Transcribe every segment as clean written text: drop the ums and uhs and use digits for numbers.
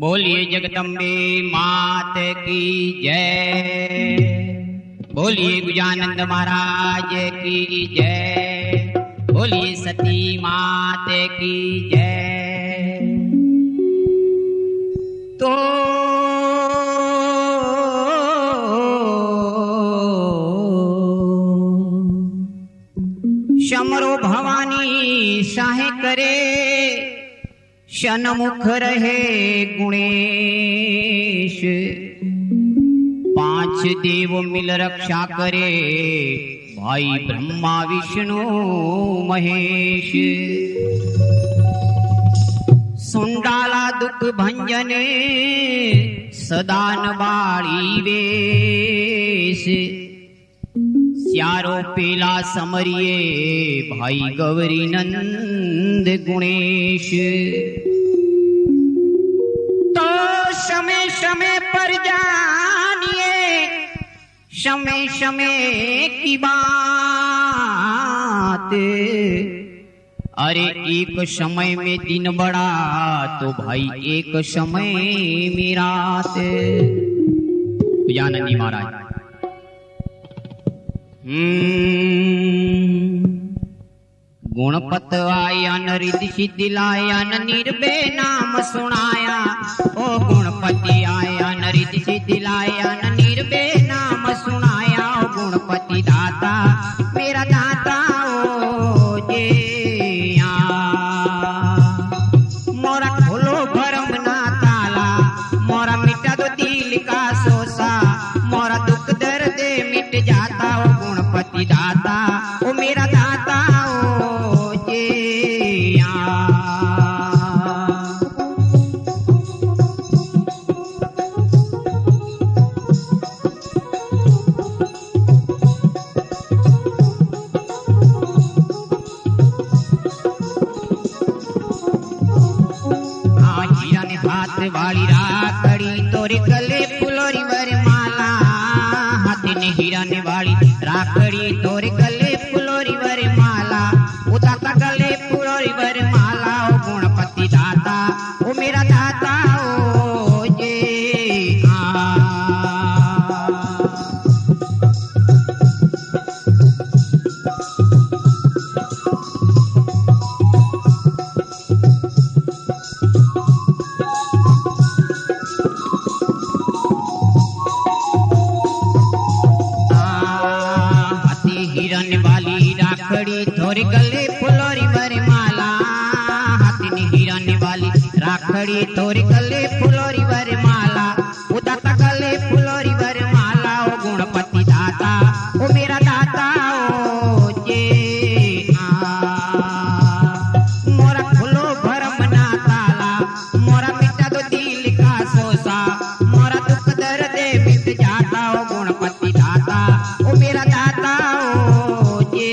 बोलिए जगदम्बे मात की जय। बोलिए गजानंद महाराज की जय। बोलिए सती मात की जय। तो शमरो भवानी साहे करे, शनमुख रहे गुणेश। पांच देव मिल रक्षा करे, भाई ब्रह्मा विष्णु महेश। सुंडाला दुख भंजने, सदान बाड़ी वेश। स्यारो पेला समरिए, भाई गौरी नंद गुणेश। तो समय समय पर जानिए, समय समय की बात। अरे एक समय में दिन बड़ा, तो भाई एक समय में रात। गजानंद जी महाराज गुणपत आया न रिद्धि सिद्धि लाया न निर्भय नाम सुनाया। ओ गुणपति आया न रिद्धि सिद्धि लाया न निर्भय नाम सुनाया। ओ गुणपति दाता मेरा दाता ओ जेया। मोरा खोलो भरम ना ताला, मोरा मिटा दो दिल का सोसा। मोरा दुख दर्द मिट जाता। ओ गुणपति दाता ओ मेरा दाता ओ जेया। हाथ वाली राखड़ी तोरे गले फुलोरी वरमाला। हाथ ने हीरा ने वाली राखड़ी तोरे गले फुलोरी वरमाला। उदाता गले फुलोरी वरमाला। ओ गुणपति दाता ओ मेरा दाता ओ जे तोरे गले फुलोरी वरमाला। हाथी हिरन वाली राखड़ी तोरे गले फुलोरी वरमाला। उदाता गले फुलोरी वरमाला। ओ गुणपति दाता ओ मेरा दाता ओ जे मोरा खुलो भरम ना ताला, मोरा मिटा दो दिल का सोसा। मोरा दुख दर्द मिट जाता। ओ गुणपति दाता ओ मेरा दाता ओ जे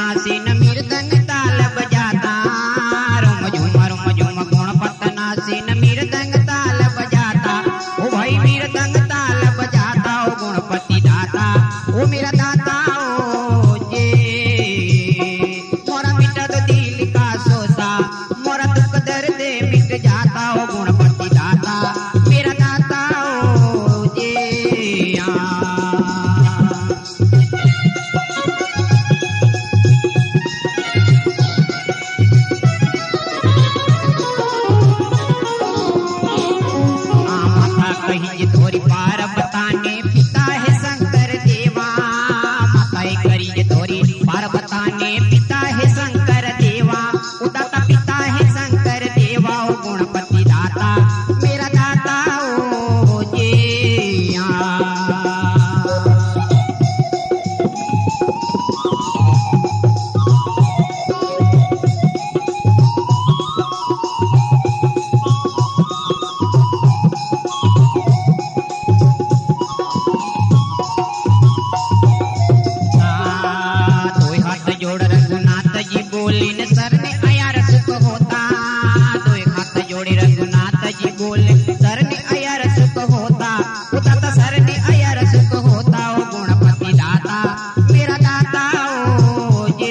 नासी न मृदंग ताल बजाता, रोम झूम गुणपत नासी न मृदंग ताल बजाता। ओ भाई मृदंग ताल बजाता ओ गुणपति दाता, ओ मेरा दाता ओ जे मोरा मिटा दो दिल का सोसा, मोरा दुख दर्द मिट जाता ओ गुणपति दाता मेरा दाता ओ जे माता कही थोड़ी पार बताने पिता है शंकर देवा, माता करी थोड़ी पार बताने पिता है शंकर देवा, उदाता पिता है शंकर देवा ओ गुणपति दाता मेरा दाता ओ जे दो हाथ जोड़ रघुनाथ जी बोले न सरने आया सुख होता, दो हाथ जोड़े रघुनाथ जी बोले सरने आया सुख होता, उदाता सरने आया सुख होता ओ गुणपति दाता मेरा दाता ओ जे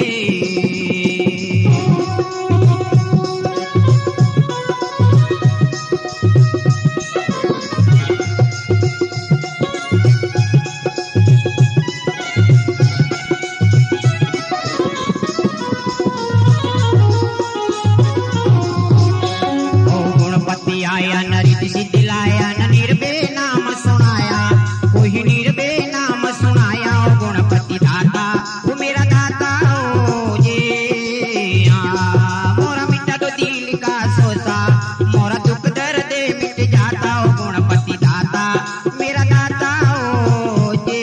गुणपति आया न रिद्धि सिद्धि लाया न निर्भय नाम सुनाया, कोई निर्भय नाम सुनाया ओ गुणपति दाता वो मेरा दाता ओ जे मोरा मिटा दो दिल का सोसा, मोरा दुख दर्द मिट जाता ओ गुणपति दाता मेरा दाता ओ जे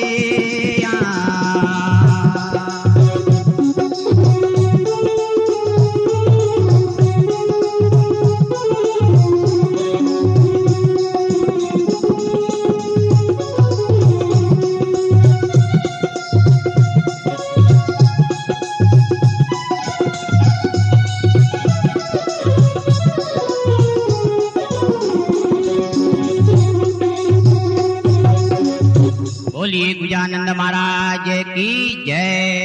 बोलिए गजानंद महाराज की जय।